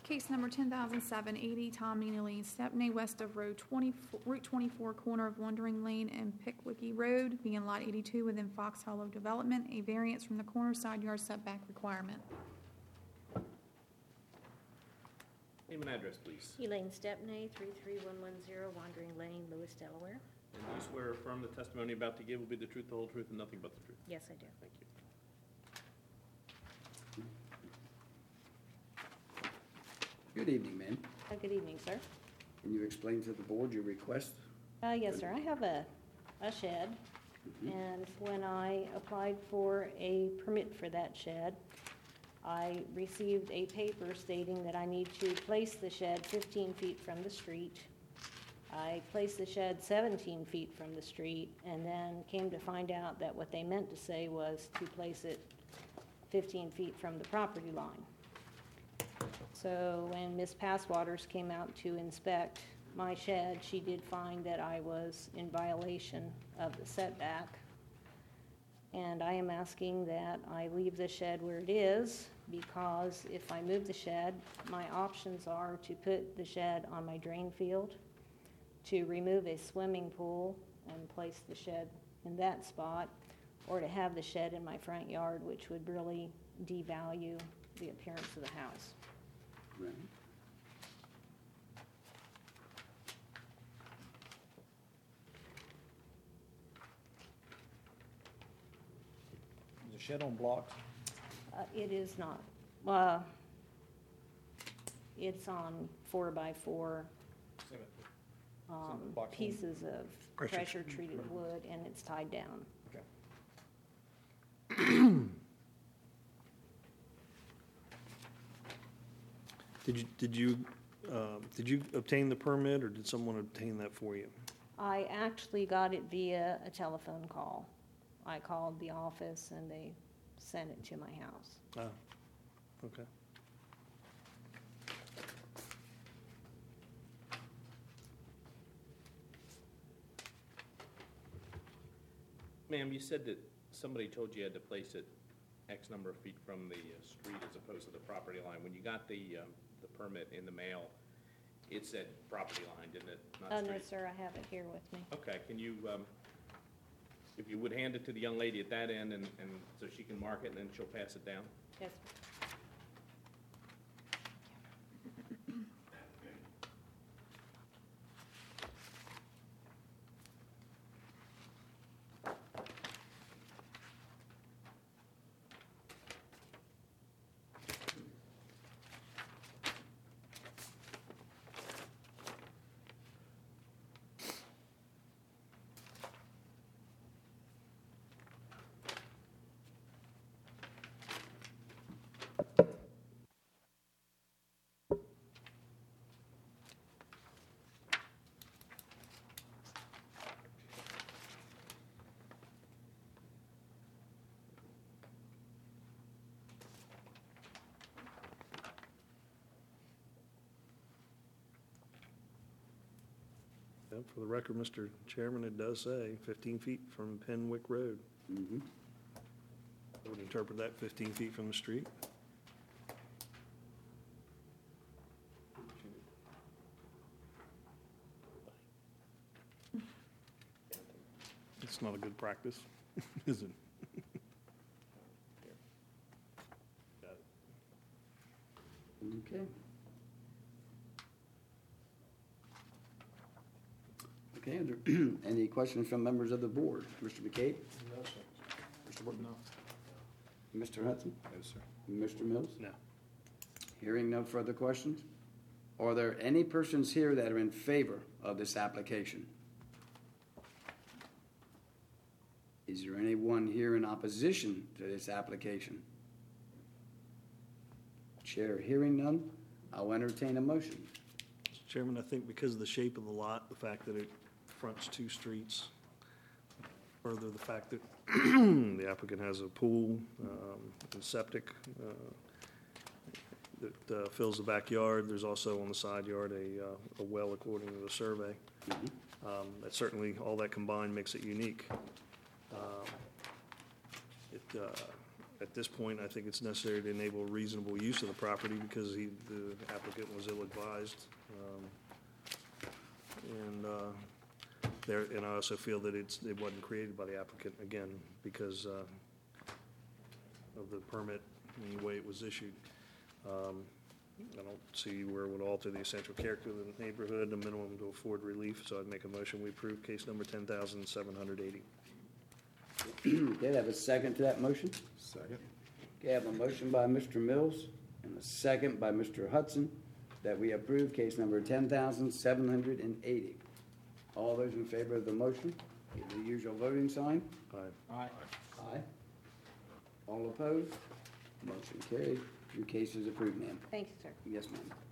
Case number 10,780, Tom Neely, Stepney, west of Route 24, corner of Wandering Lane and Pickwickie Road, being Lot 82 within Fox Hollow Development, a variance from the corner side yard setback requirement. Name and address, please. Elaine Stepney, 33110 Wandering Lane, Lewis, Delaware. And you swear or affirm the testimony you're about to give will be the truth, the whole truth, and nothing but the truth? Yes, I do. Thank you. Good evening, ma'am. Good evening, sir. Can you explain to the board your request? Yes, sir. I have a shed, and when I applied for a permit for that shed, I received a paper stating that I need to place the shed 15 feet from the street. I placed the shed 17 feet from the street, and then came to find out that what they meant to say was to place it 15 feet from the property line. So when Ms. Passwaters came out to inspect my shed, she did find that I was in violation of the setback. And I am asking that I leave the shed where it is, because if I move the shed, my options are to put the shed on my drain field, to remove a swimming pool and place the shed in that spot, or to have the shed in my front yard, which would really devalue the appearance of the house. Right. Is the shed on blocks? It is not. It's on 4x4 box on- pieces of pressure-treated wood, and it's tied down. Okay. Did you obtain the permit, or did someone obtain that for you? I actually got it via a telephone call. I called the office, and they sent it to my house. Ah, okay. Ma'am, you said that somebody told you had to place it X number of feet from the street as opposed to the property line. When you got the permit in the mail, it said property line, didn't it? Not Oh, street. no, sir, I have it here with me. Okay, can you, if you would hand it to the young lady at that end, and so she can mark it, and then she'll pass it down? Yes, sir. Yep, for the record, Mr. Chairman, it does say 15 feet from Penwick Road. Mm-hmm. I would interpret that 15 feet from the street. It's not a good practice, is it? Got it. Okay. Okay, are there any questions from members of the board? Mr. McCabe? No, sir. Mr. Burton? No. Mr. Hudson? No, sir. Mr. Mills? No. Hearing no further questions, are there any persons here that are in favor of this application? Is there anyone here in opposition to this application? Chair hearing none, I'll entertain a motion. Mr. Chairman, I think because of the shape of the lot, the fact that it fronts two streets, further the fact that the applicant has a pool and septic that fills the backyard. There's also on the side yard a well according to the survey. That certainly, all that combined makes it unique. At this point, I think it's necessary to enable reasonable use of the property because the applicant was ill-advised. And I also feel that it wasn't created by the applicant, again, because of the permit and the way it was issued. I don't see where it would alter the essential character of the neighborhood, the minimum to afford relief, so I'd make a motion, we approve case number 10,780. Okay, I have a second to that motion? Second. Okay, I have a motion by Mr. Mills and a second by Mr. Hudson that we approve case number 10,780. All those in favor of the motion, give the usual voting sign. Aye. Aye. All opposed? Motion carried. Your case is approved, ma'am. Thank you, sir. Yes, ma'am.